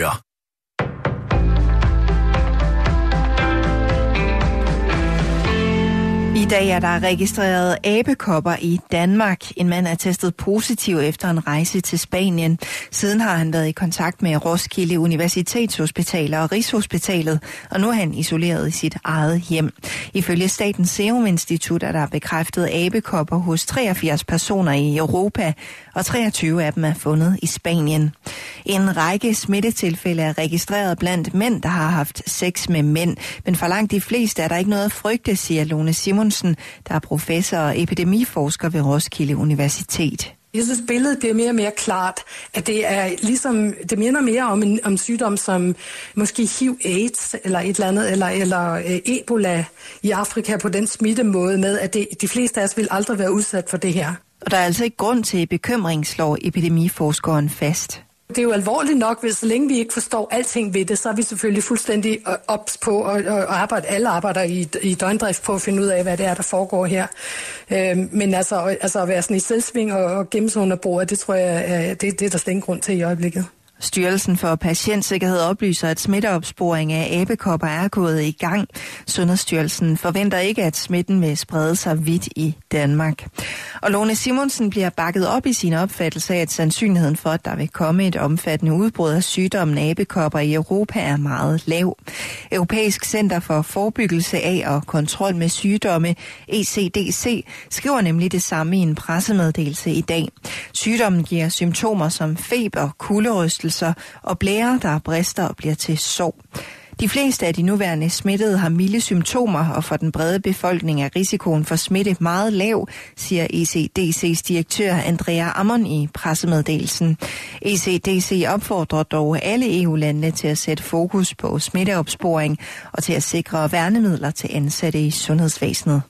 Ja. I dag er der registreret abekopper i Danmark. En mand er testet positiv efter en rejse til Spanien. Siden har han været i kontakt med Roskilde Universitetshospital og Rigshospitalet, og nu er han isoleret i sit eget hjem. Ifølge Statens Serum Institut er der bekræftet abekopper hos 83 personer i Europa, og 23 af dem er fundet i Spanien. En række smittetilfælde er registreret blandt mænd, der har haft sex med mænd, men for langt de fleste er der ikke noget at frygte, siger Lone Simonsen, der er professor og epidemiforsker ved Roskilde Universitet. Jeg synes, billedet bliver mere og mere klart, at det er ligesom, det minder mere om sygdom som måske HIV-AIDS eller et eller andet, eller Ebola i Afrika på den smittemåde med, at de fleste af os vil aldrig være udsat for det her. Og der er altså ikke grund til bekymring, slår epidemiforskeren fast. Det er jo alvorligt nok, hvis så længe vi ikke forstår alting ved det, så er vi selvfølgelig fuldstændig ops på at alle arbejder i døgndrift på at finde ud af, hvad det er, der foregår her. Men altså at være sådan i selvsving og gemme sig under bordet, det tror jeg, det er der slet ingen grund til i øjeblikket. Styrelsen for Patientsikkerhed oplyser, at smitteopsporing af abekopper er gået i gang. Sundhedsstyrelsen forventer ikke, at smitten vil sprede sig vidt i Danmark. Og Lone Simonsen bliver bakket op i sin opfattelse af, at sandsynligheden for, at der vil komme et omfattende udbrud af sygdommen abekopper i Europa er meget lav. Europæisk Center for Forebyggelse af og Kontrol med Sygdomme, ECDC, skriver nemlig det samme i en pressemeddelelse i dag. Sygdommen giver symptomer som feber, kulderystelser og blærer, der brister og bliver til sår. De fleste af de nuværende smittede har milde symptomer, og for den brede befolkning er risikoen for smitte meget lav, siger ECDC's direktør Andrea Ammon i pressemeddelelsen. ECDC opfordrer dog alle EU-landene til at sætte fokus på smitteopsporing og til at sikre værnemidler til ansatte i sundhedsvæsenet.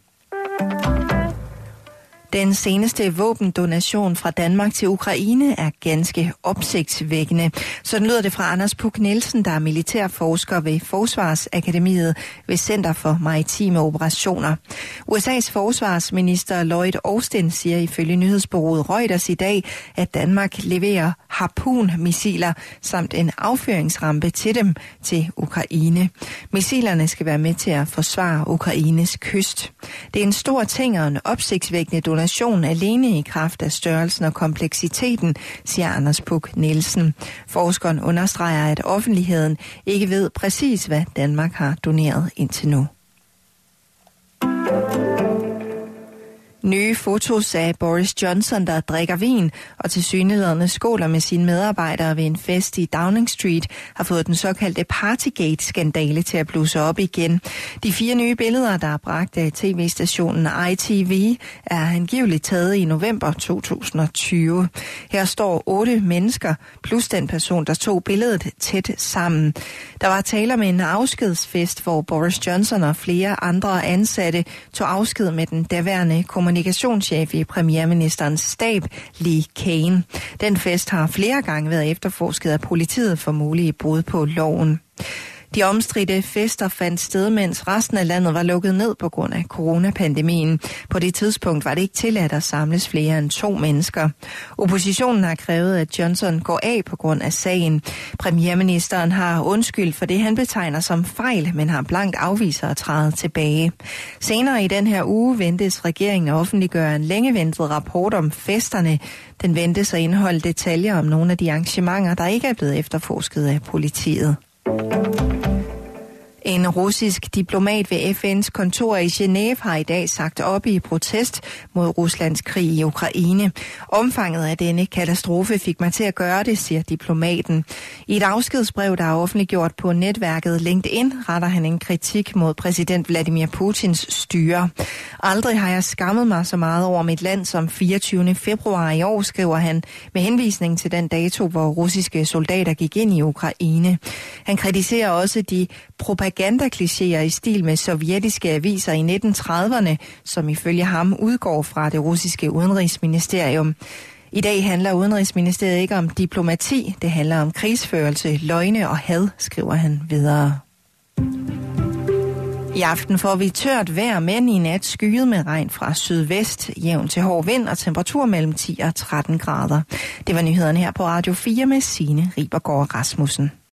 Den seneste våbendonation fra Danmark til Ukraine er ganske opsigtsvækkende. Sådan lyder det fra Anders Puk Nielsen, der er militærforsker ved Forsvarsakademiet ved Center for Maritime Operationer. USA's forsvarsminister Lloyd Austin siger ifølge nyhedsbureauet Reuters i dag, at Danmark leverer Harpoon-missiler samt en affyringsrampe til dem til Ukraine. Missilerne skal være med til at forsvare Ukraines kyst. Det er en stor ting og en opsigtsvækkende donation alene i kraft af størrelsen og kompleksiteten, siger Anders Puk Nielsen. Forskeren understreger, at offentligheden ikke ved præcis, hvad Danmark har doneret indtil nu. Nye fotos af Boris Johnson, der drikker vin og tilsyneladende skåler med sine medarbejdere ved en fest i Downing Street, har fået den såkaldte Partygate-skandale til at blusse op igen. De 4 nye billeder, der er bragt af tv-stationen ITV, er angiveligt taget i november 2020. Her står 8 mennesker, plus den person, der tog billedet tæt sammen. Der var tale om en afskedsfest, hvor Boris Johnson og flere andre ansatte tog afsked med den daværende kommunikationschef i premierministerens stab, Lee Kane. Den fest har flere gange været efterforsket af politiet for mulige brud på loven. De omstridte fester fandt sted, mens resten af landet var lukket ned på grund af coronapandemien. På det tidspunkt var det ikke tilladt at samles flere end 2 mennesker. Oppositionen har krævet, at Johnson går af på grund af sagen. Premierministeren har undskyldt for det, han betegner som fejl, men har blankt afviser at træde tilbage. Senere i den her uge ventes regeringen at offentliggøre en længeventet rapport om festerne. Den ventes at indeholde detaljer om nogle af de arrangementer, der ikke er blevet efterforsket af politiet. En russisk diplomat ved FN's kontor i Genève har i dag sagt op i protest mod Ruslands krig i Ukraine. Omfanget af denne katastrofe fik mig til at gøre det, siger diplomaten. I et afskedsbrev, der er offentliggjort på netværket LinkedIn, retter han en kritik mod præsident Vladimir Putins styre. Aldrig har jeg skammet mig så meget over mit land som 24. februar i år, skriver han, med henvisning til den dato, hvor russiske soldater gik ind i Ukraine. Han kritiserer også de propagandaklichéer i stil med sovjetiske aviser i 1930'erne, som ifølge ham udgår fra det russiske udenrigsministerium. I dag handler Udenrigsministeriet ikke om diplomati, det handler om krigsførelse, løgne og had, skriver han videre. I aften får vi tørt vejr, men i nat skyet med regn fra sydvest, jævn til hård vind og temperatur mellem 10 og 13 grader. Det var nyhederne her på Radio 4 med Signe Ribergaard Rasmussen.